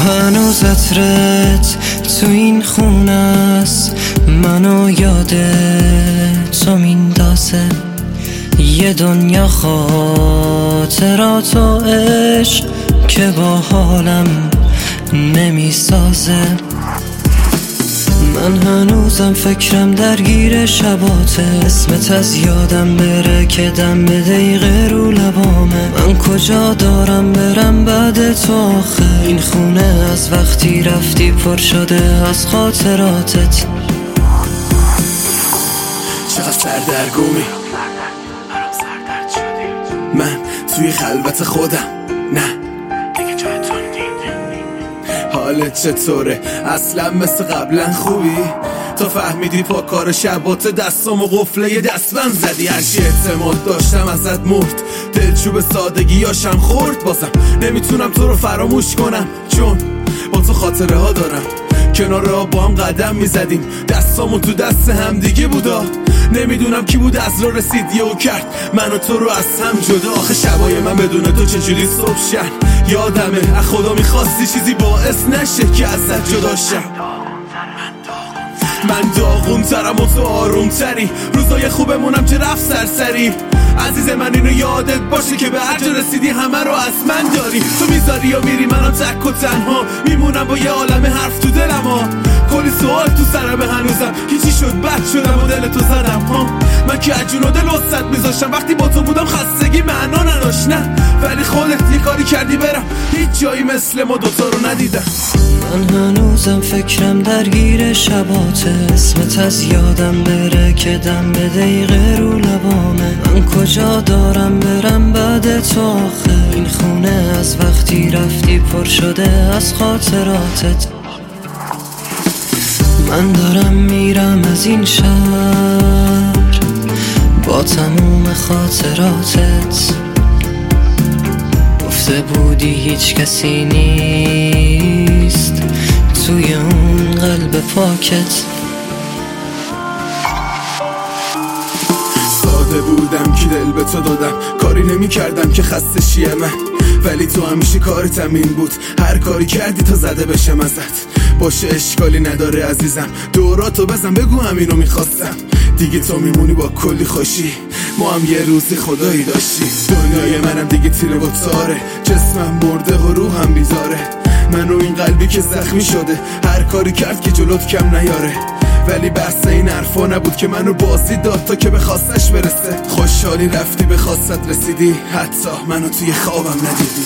هنوز عطرت تو این خونه است، منو یادت تو میندازه. یه دنیا خاطرات و عشق که با حالم نمیسازه. من هنوزم فکرم درگیر شباته، اسمت از یادم بره که دم به دقیقه رو لبامه. من کجا دارم برم بعد تو آخه؟ این خونه از وقتی رفتی پر شده از خاطراتت. چقدر سردرگمی برام سردرد شدی. من توی خلوت خودم، نه دیگه جای تو نیست. حالت چطوره؟ اصلا مثل قبلا خوبی؟ تا فهمیدی پا کار شبات دستم و قفله دستبند زدی. هرچی اعتماد داشتم ازت مرد، دلچوب سادگیاشم خورد. بازم نمیتونم تو رو فراموش کنم، چون با تو خاطره ها دارم. کنار راه با هم قدم میزدیم، دستامو تو دست هم دیگه بودا. نمیدونم کی بود از را رسید یهو کرد من و تو رو از هم جدا. آخه شبای من بدون تو چجوری صبح شن؟ یادمه از خدا میخواستی چیزی باعث نشه که ازت جدا شم. من داغون ترم و تو آروم تری، روزای خوبمونم که رفت سرسری. عزیز من اینو یادت باشه که به هر جا رسیدی همه رو از من داری. تو میذاری یا میری منم تک و تنها میمونم با یه عالم حرف تو دلم ها. کلی سوال تو سرم هنوزم، هیچی شد بد شدم و دل تو زدم ها. من که از جون و دل وسط میذاشتم، وقتی با تو بودم خستگی معنا نداشت. نه ولی خودت یه کاری کردی برم، هیچ جایی مثل ما دوتا رو ندیدم. من هنوزم فکرم درگیر شباته، اسمت از یادم بره که دم به دقیقه رو لبامه. من کجا دارم برم بعد تو آخه؟ این خونه از وقتی رفتی پر شده از خاطراتت. من دارم میرم از این شهر با تموم خاطراتت. گفته بودی هیچ کسی نیست توی اون قلب پاکت. ساده بودم که دل به تو دادم، کاری نمی کردم که خسته شیه من. ولی تو همیشه کارت همین بود، هر کاری کردی تا زده بشم ازت. باشه اشکالی نداره عزیزم، دوراتو بزن بگو همینو میخواستم. دیگه تو میمونی با کلی خوشی، ما هم یه روزی خدایی داشتی. دنیای منم دیگه تیره و تاره، جسمم مرده و روحم بیزاره. منو این قلبی که زخمی شده، هر کاری کرد که جلوت کم نیاره. ولی بحث این حرفا نبود که منو بازی داد تا که به خواستش برسه. خوشحالی رفتی به خواستت رسیدی، حتی منو توی خوابم ندیدی.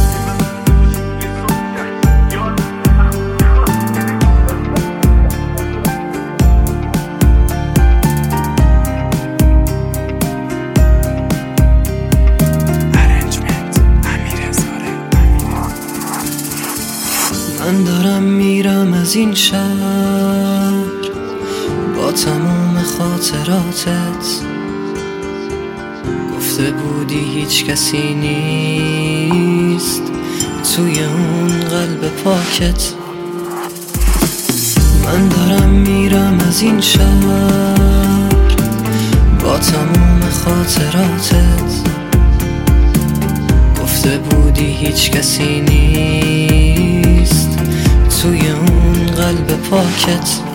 من دارم میرم از این شهر با تموم خاطراتت. گفته بودی هیچ کسی نیست توی اون قلب پاکت. من دارم میرم از این شهر با تموم خاطراتت. گفته بودی هیچ کسی نیست توی اون قلب پاکت.